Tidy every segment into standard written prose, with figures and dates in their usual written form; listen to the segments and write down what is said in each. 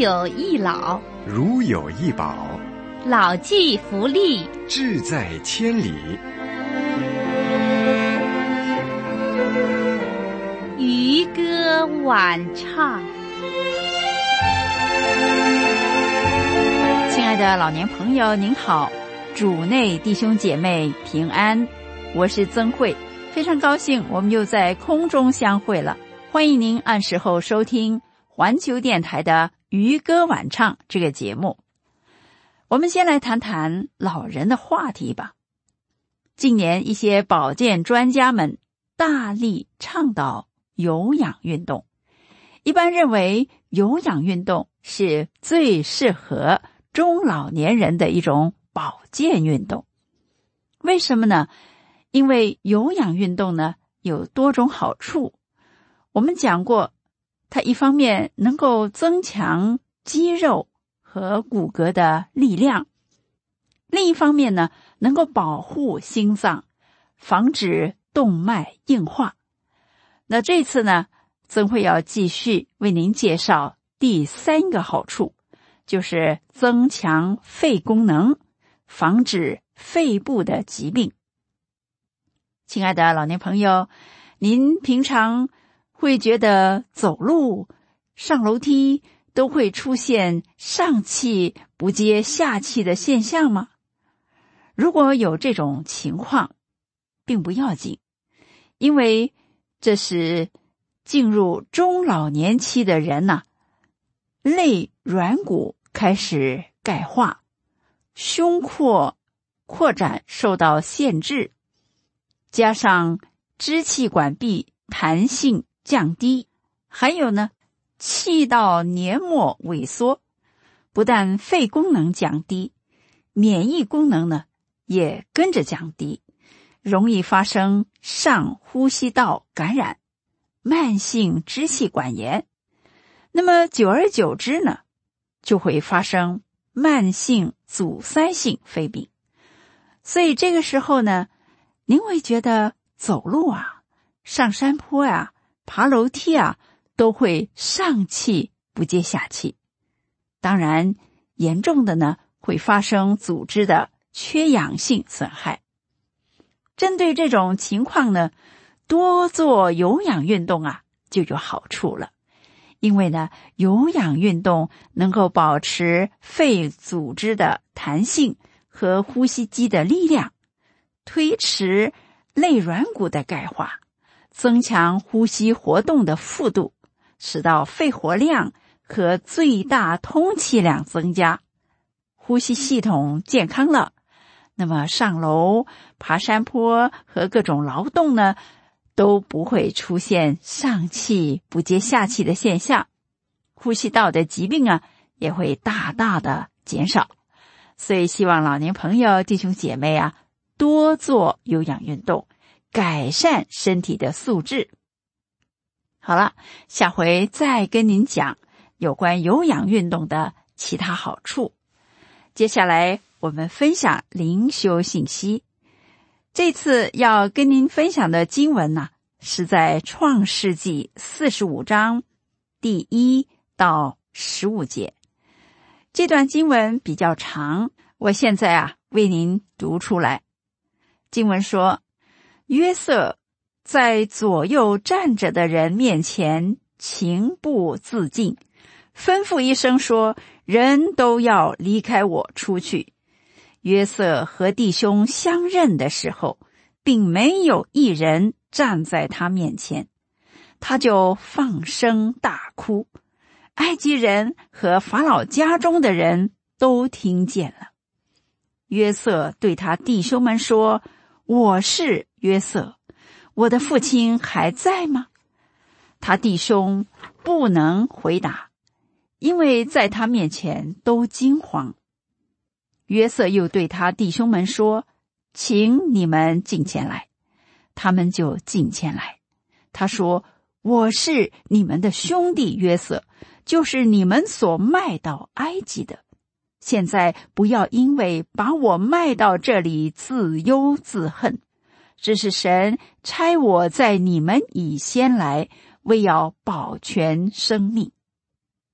有一老， 如有一宝， 老骥伏枥， 志在千里。 渔歌晚唱。 亲爱的老年朋友您好，主内弟兄姐妹平安，我是曾慧，非常高兴我们又在空中相会了。欢迎您按时候收听环球电台的渔歌晚唱这个节目。我们先来谈谈老人的话题吧。近年一些保健专家们大力倡导有氧运动，一般认为有氧运动是最适合中老年人的一种保健运动。为什么呢？因为有氧运动呢有多种好处。我们讲过，它一方面能够增强肌肉和骨骼的力量，另一方面呢能够保护心脏，防止动脉硬化。那这次呢，曾会要继续为您介绍第三个好处，就是增强肺功能，防止肺部的疾病。亲爱的老年朋友，您平常会觉得走路、上楼梯都会出现上气不接下气的现象吗？如果有这种情况，并不要紧，因为这是进入中老年期的人呐，肋软骨开始钙化，胸廓扩展受到限制，加上支气管壁弹性降低，还有呢，气道黏膜萎缩，不但肺功能降低，免疫功能呢也跟着降低，容易发生上呼吸道感染、慢性支气管炎。那么久而久之呢，就会发生慢性阻塞性肺病。所以这个时候呢，您会觉得走路啊、上山坡啊、爬楼梯啊，都会上气不接下气。当然，严重的呢，会发生组织的缺氧性损害。针对这种情况呢，多做有氧运动啊，就有好处了。因为呢，有氧运动能够保持肺组织的弹性和呼吸机的力量，推迟肋软骨的钙化，增强呼吸活动的幅度，使到肺活量和最大通气量增加，呼吸系统健康了，那么上楼、爬山坡和各种劳动呢，都不会出现上气不接下气的现象，呼吸道的疾病啊也会大大的减少。所以希望老年朋友、弟兄姐妹啊，多做有氧运动，改善身体的素质。好了，下回再跟您讲有关有氧运动的其他好处。接下来我们分享灵修信息。这次要跟您分享的经文呢，是在创世纪45章第1到15节。这段经文比较长，我现在为您读出来。经文说，约瑟在左右站着的人面前情不自禁，吩咐一声说，人都要离开我出去。约瑟和弟兄相认的时候，并没有一人站在他面前，他就放声大哭。埃及人和法老家中的人都听见了。约瑟对他弟兄们说，我是约瑟，我的父亲还在吗？他弟兄不能回答，因为在他面前都惊慌。约瑟又对他弟兄们说，请你们进前来。他们就进前来。他说，我是你们的兄弟约瑟，就是你们所卖到埃及的。现在不要因为把我卖到这里自忧自恨，这是神差我在你们以先来，为要保全生命。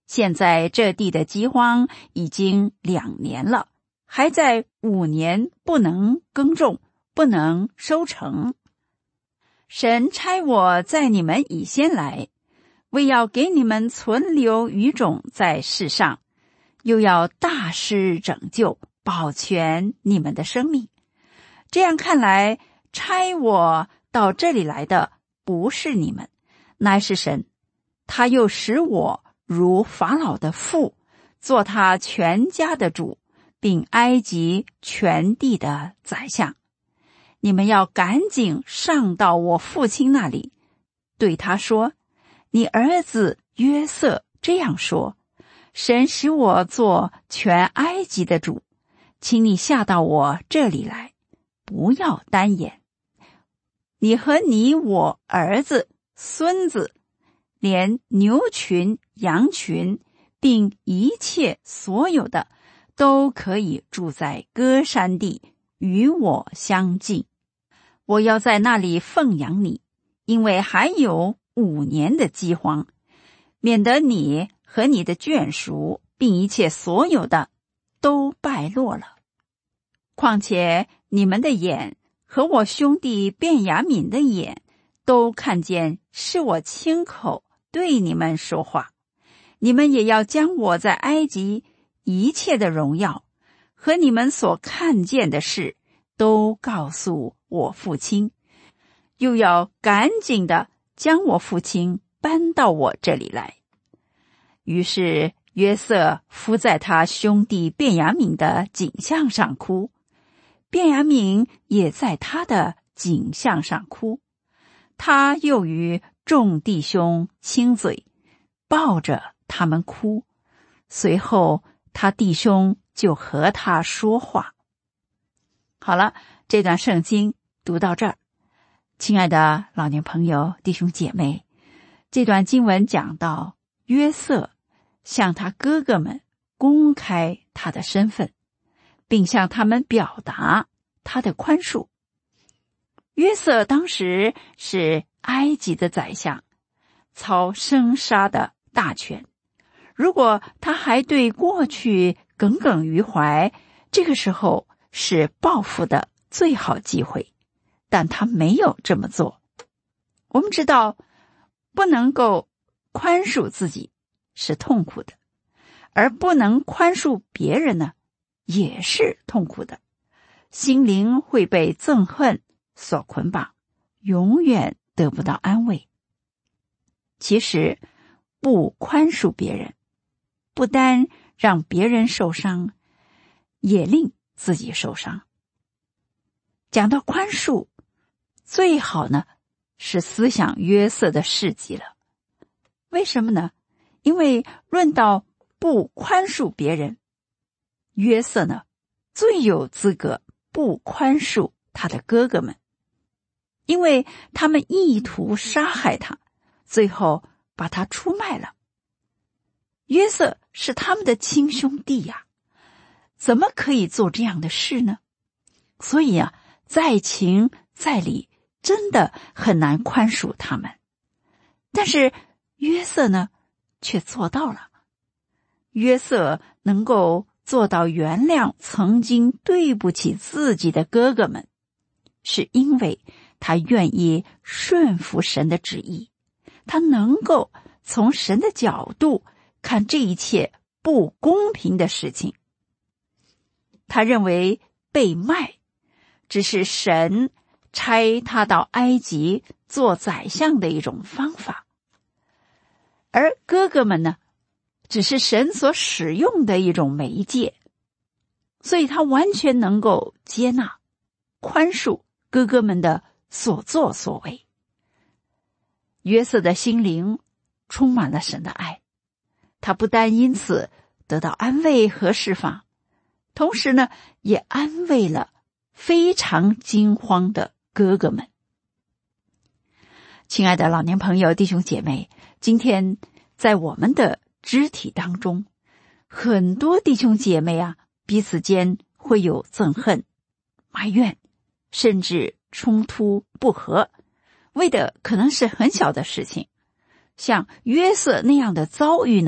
现在这地的饥荒已经2年了，还在5年不能耕种，不能收成。神差我在你们以先来，为要给你们存留余种在世上，又要大施拯救，保全你们的生命。这样看来，差我到这里来的不是你们，乃是神。他又使我如法老的父，做他全家的主，并埃及全地的宰相。你们要赶紧上到我父亲那里，对他说，你儿子约瑟这样说，神使我做全埃及的主，请你下到我这里来，不要单言。你和你我儿子孙子，连牛群羊群并一切所有的，都可以住在歌珊地，与我相近。我要在那里奉养你，因为还有5年的饥荒，免得你和你的眷属并一切所有的都败落了。况且你们的眼和我兄弟便雅悯的眼都看见是我亲口对你们说话，你们也要将我在埃及一切的荣耀和你们所看见的事都告诉我父亲，又要赶紧的将我父亲搬到我这里来。于是约瑟伏在他兄弟便雅悯的颈项上哭，便雅悯也在他的颈项上哭。他又与众弟兄亲嘴，抱着他们哭。随后他弟兄就和他说话。好了，这段圣经读到这儿，亲爱的老年朋友弟兄姐妹，这段经文讲到约瑟向他哥哥们公开他的身份，并向他们表达他的宽恕。约瑟当时是埃及的宰相，操生杀的大权。如果他还对过去耿耿于怀，这个时候是报复的最好机会，但他没有这么做。我们知道，不能够宽恕自己是痛苦的，而不能宽恕别人呢，也是痛苦的。心灵会被憎恨所捆绑，永远得不到安慰。其实，不宽恕别人，不单让别人受伤，也令自己受伤。讲到宽恕，最好呢是思想约瑟的事迹了。为什么呢？因为论到不宽恕别人，约瑟呢最有资格不宽恕他的哥哥们，因为他们意图杀害他，最后把他出卖了。约瑟是他们的亲兄弟呀，怎么可以做这样的事呢？所以啊，在情在理，真的很难宽恕他们。但是约瑟呢，却做到了。约瑟能够做到原谅曾经对不起自己的哥哥们，是因为他愿意顺服神的旨意，他能够从神的角度看这一切不公平的事情。他认为被卖只是神差他到埃及做宰相的一种方法，而哥哥们呢，只是神所使用的一种媒介，所以他完全能够接纳、宽恕哥哥们的所作所为。约瑟的心灵充满了神的爱，他不单因此得到安慰和释放，同时呢，也安慰了非常惊慌的哥哥们。亲爱的老年朋友弟兄姐妹，今天在我们的肢体当中，很多弟兄姐妹啊，彼此间会有憎恨、埋怨，甚至冲突不和，为的可能是很小的事情。像约瑟那样的遭遇呢，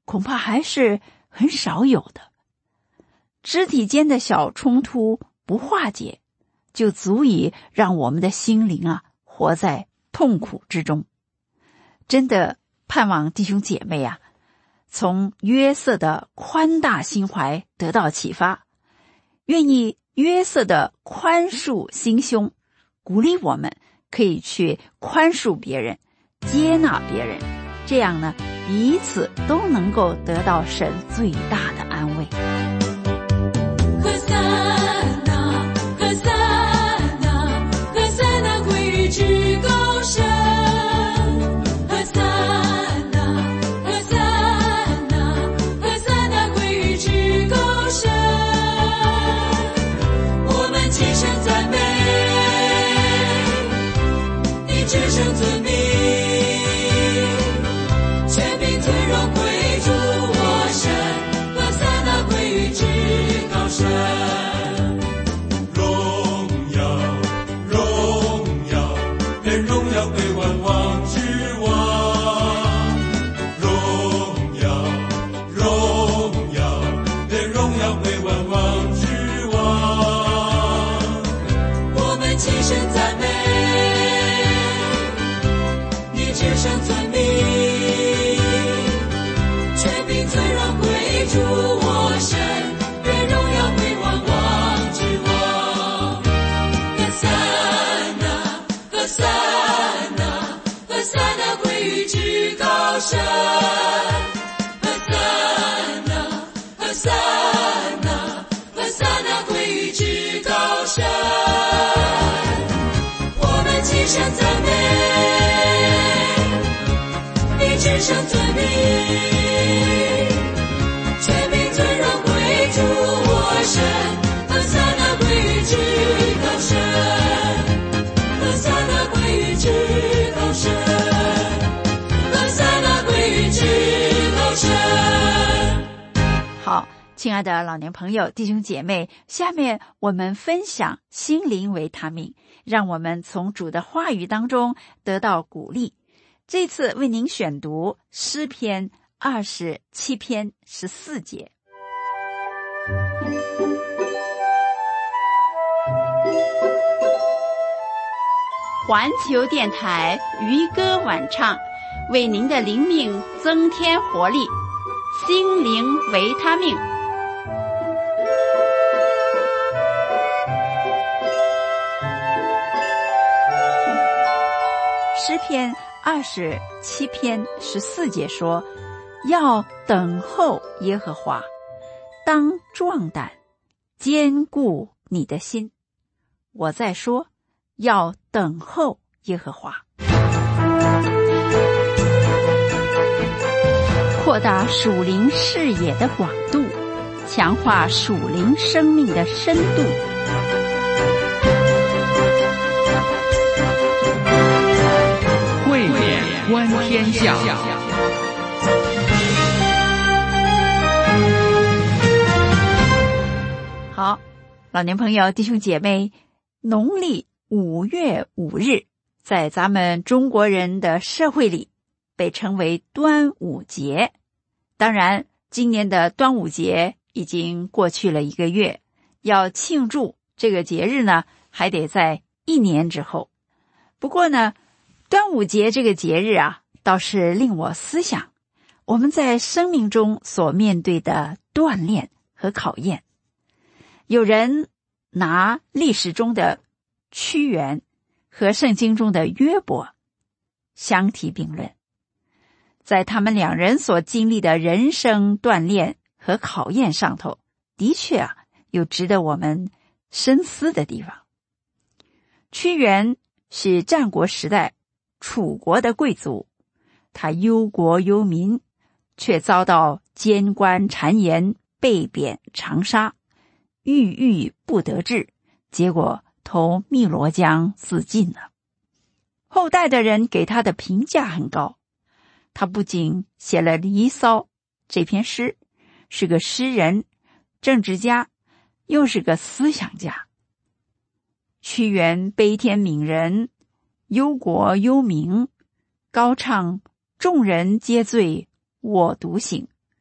恐怕还是很少有的。肢体间的小冲突不化解，就足以让我们的心灵活在痛苦之中。真的盼望弟兄姐妹从约瑟的宽大心怀得到启发，愿意约瑟的宽恕心胸鼓励我们可以去宽恕别人，接纳别人，这样呢，彼此都能够得到神最大的安慰。 至高神，和散那归于至高神，我们齐声赞美，你至圣尊名，权柄尊荣归主我神，和散那归于至高神。至圣尊名，权柄尊荣归主我神，和散那归于至高神，和散那归于至高神，和散那归于至高神。 好，亲爱的老年朋友弟兄姐妹，下面我们分享心灵维他命，让我们从主的话语当中得到鼓励。这次为您选读诗篇27篇14节。 环球电台渔歌晚唱，为您的灵命增添活力，心灵维他命。 诗篇27篇14节说，要等候耶和华，当壮胆，坚固你的心。我再说，要等候耶和华。扩大属灵视野的广度，强化属灵生命的深度。 慧眼观天下。 好，老年朋友弟兄姐妹，农历5月5日在咱们中国人的社会里被称为端午节。当然今年的端午节已经过去了1个月，要庆祝这个节日呢，还得在1年之后。不过呢，端午节这个节日倒是令我思想我们在生命中所面对的锻炼和考验。有人拿历史中的屈原和圣经中的约伯相提并论，在他们2人所经历的人生锻炼和考验上头，的确有值得我们深思的地方。屈原是战国时代楚国的贵族，他忧国忧民，却遭到监官谗言，被贬长沙，郁郁不得志，结果投汨罗江自尽了。后代的人给他的评价很高，他不仅写了《离骚》这篇诗，是个诗人、政治家，又是个思想家。屈原悲天悯人，忧国忧民，高唱众人皆醉我独醒，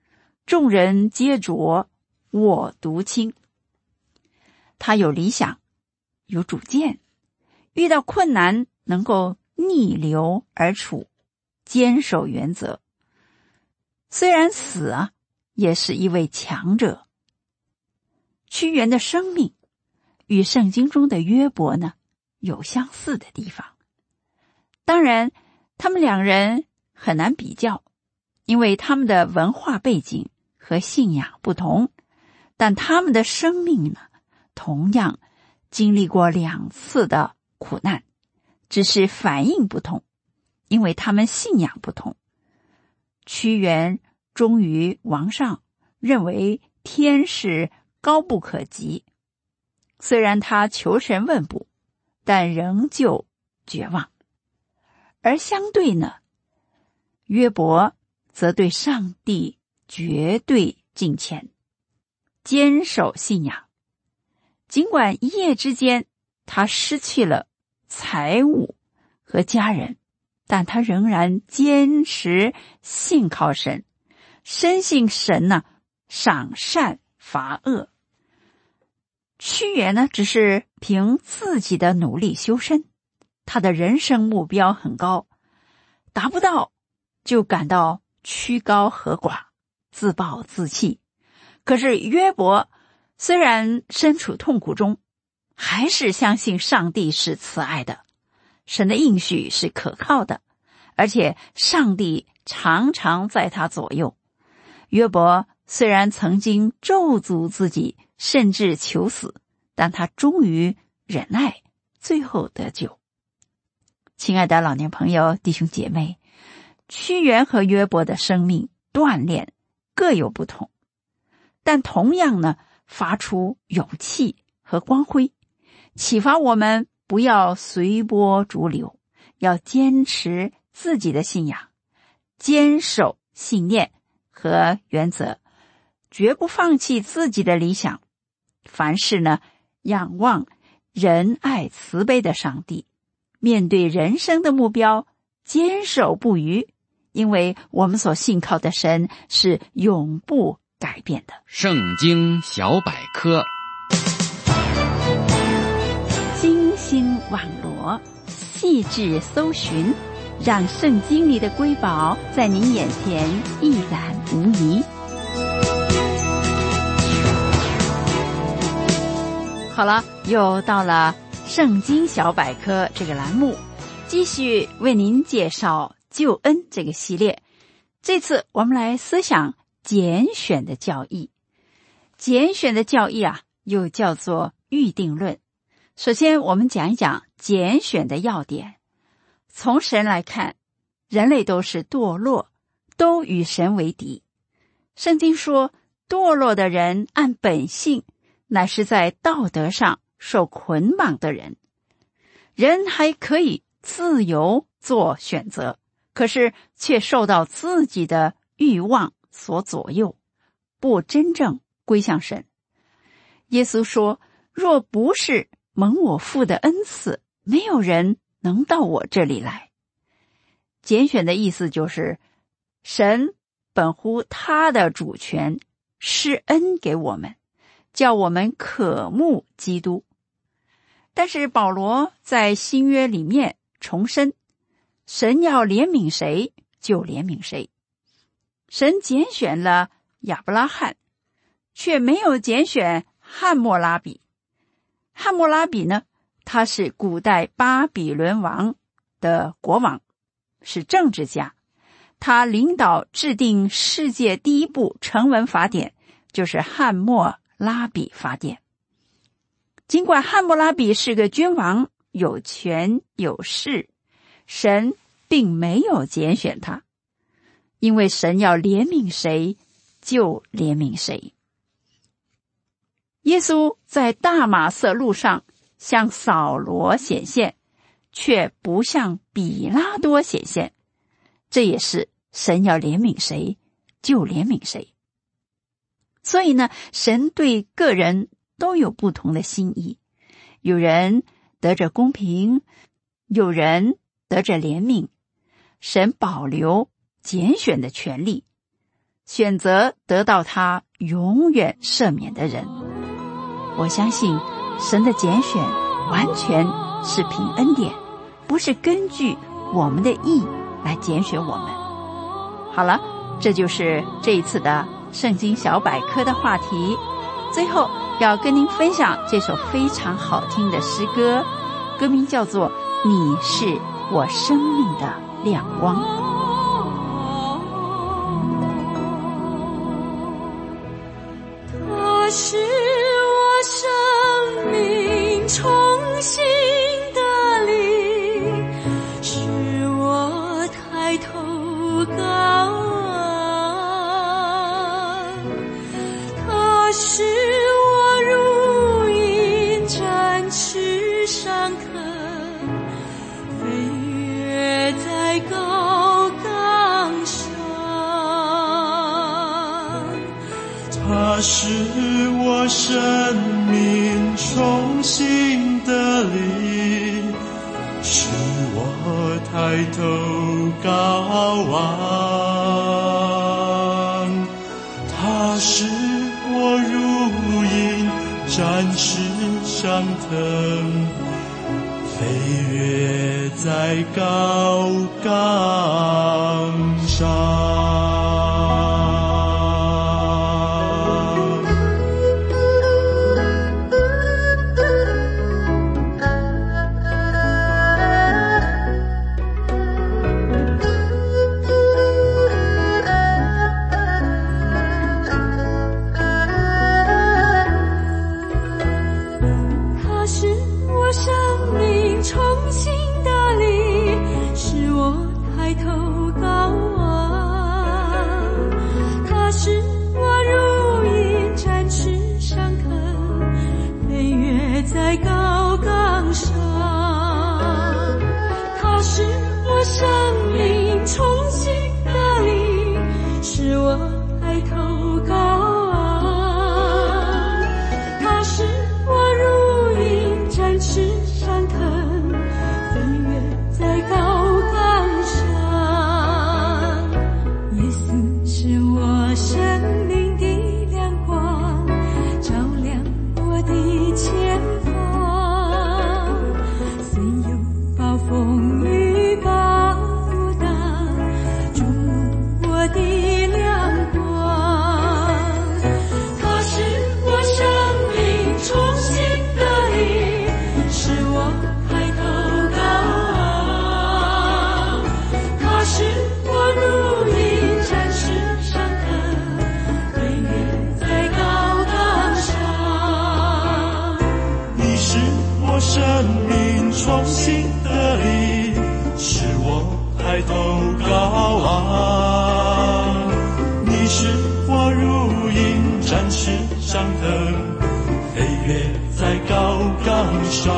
众人皆浊，我独清。他有理想，有主见，遇到困难能够逆流而处，坚守原则。虽然死也是一位强者。屈原的生命与圣经中的约伯呢，有相似的地方。当然，他们两人很难比较，因为他们的文化背景和信仰不同，但他们的生命呢，同样经历过2次的苦难，只是反应不同，因为他们信仰不同。屈原忠于王上，认为天是高不可及，虽然他求神问卜，但仍旧绝望。而相对呢，约伯则对上帝绝对敬虔，坚守信仰。尽管一夜之间他失去了财物和家人，但他仍然坚持信靠神，深信神呢，赏善罚恶。屈原呢，只是凭自己的努力修身，他的人生目标很高，达不到就感到曲高和寡，自暴自弃。可是约伯虽然身处痛苦中，还是相信上帝是慈爱的，神的应许是可靠的，而且上帝常常在他左右。约伯虽然曾经咒诅自己，甚至求死，但他终于忍耐，最后得救。亲爱的老年朋友、弟兄姐妹，屈原和约伯的生命锻炼各有不同，但同样呢，发出勇气和光辉，启发我们不要随波逐流，要坚持自己的信仰，坚守信念和原则，绝不放弃自己的理想。凡事呢，仰望仁爱慈悲的上帝，面对人生的目标，坚守不渝，因为我们所信靠的神是永不改变的。 圣经小百科， 精心网罗，细致搜寻，让圣经里的瑰宝在您眼前一览无遗。好了，又到了圣经小百科这个栏目，继续为您介绍救恩这个系列。这次我们来思想拣选的教义。拣选的教义又叫做预定论。首先我们讲一讲拣选的要点。从神来看，人类都是堕落，都与神为敌。圣经说，堕落的人按本性乃是在道德上受捆绑的人。人还可以自由做选择，可是却受到自己的欲望所左右，不真正归向神。耶稣说，若不是蒙我父的恩赐，没有人能到我这里来。拣选的意思就是，神本乎他的主权施恩给我们，叫我们渴慕基督。但是保罗在新约里面重申，神要怜悯谁就怜悯谁。神拣选了亚伯拉罕，却没有拣选汉谟拉比。汉谟拉比呢，他是古代巴比伦王的国王，是政治家，他领导制定世界第一部成文法典，就是汉谟拉比法典。尽管汉谟拉比是个君王，有权有势，神并没有拣选他，因为神要怜悯谁就怜悯谁。耶稣在大马色路上向扫罗显现，却不向比拉多显现，这也是神要怜悯谁就怜悯谁。所以呢，神对个人都有不同的心意，有人得着公平，有人得着怜悯。神保留拣选的权利， 选择得到他永远赦免的人。我相信神的拣选完全是凭恩典，不是根据我们的义来拣选我们。好了，这就是这一次的圣经小百科的话题。最后要跟您分享这首非常好听的诗歌，歌名叫做《你是我生命的亮光》。 它是我生命重新的灵，使我抬头高昂。它是我如鹰展翅上腾，飞跃在高岗上。 它是我生命重新的力，使我抬头高望。它是我如鹰展翅上腾，飞跃在高岗上。 在高岗上，它是我生命重新的力，使我抬头高昂。它是我如鹰展翅上腾，飞跃在高岗上。耶稣是我生命的亮光，照亮我的前方。风雨暴荡，注目我的亮光。它是我生命重新的力，使我抬头高昂。它是我如鹰展翅上腾，飞跃在高岗上。 你是我生命重新的力，使我抬头高昂。你是我如鹰展翅上腾，飞跃在高岗上。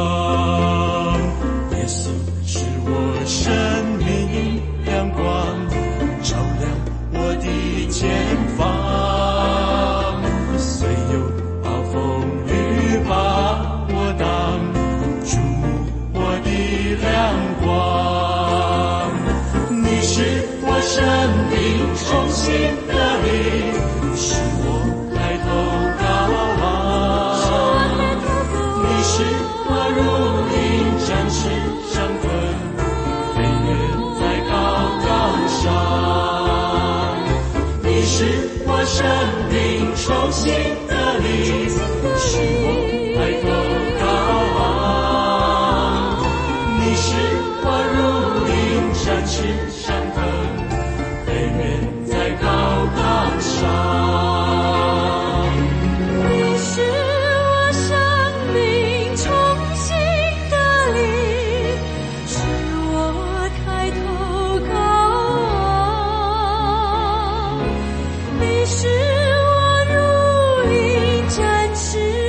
耶稣是我生命亮光，照亮我的前方。虽有暴风雨把我挡，注目我的亮光。你是我生命重新的力，使我抬头高昂。你是我如鹰展翅上腾，飞跃在高岗上。你是我生命重新的力，使我抬头高昂。你是我如鹰展翅上腾，飞跃在高岗上。 你是我生命重新的力，使我抬头高昂。你是我如鹰展翅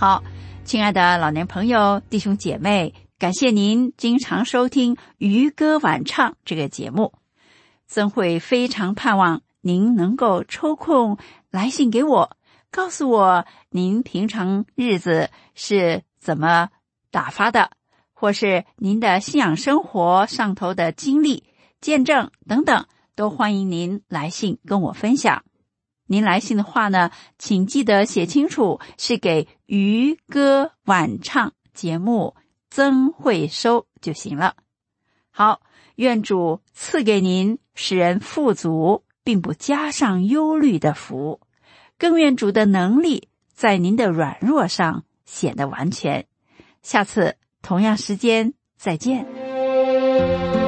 好，亲爱的老年朋友、弟兄姐妹，感谢您经常收听渔歌晚唱这个节目。曾会非常盼望您能够抽空来信给我，告诉我您平常日子是怎么打发的，或是您的信仰生活上头的经历、见证等等，都欢迎您来信跟我分享。您来信的话呢，请记得写清楚是给渔歌晚唱节目曾会收就行了。好，愿主赐给您使人富足并不加上忧虑的福，更愿主的能力在您的软弱上显得完全。下次同样时间再见。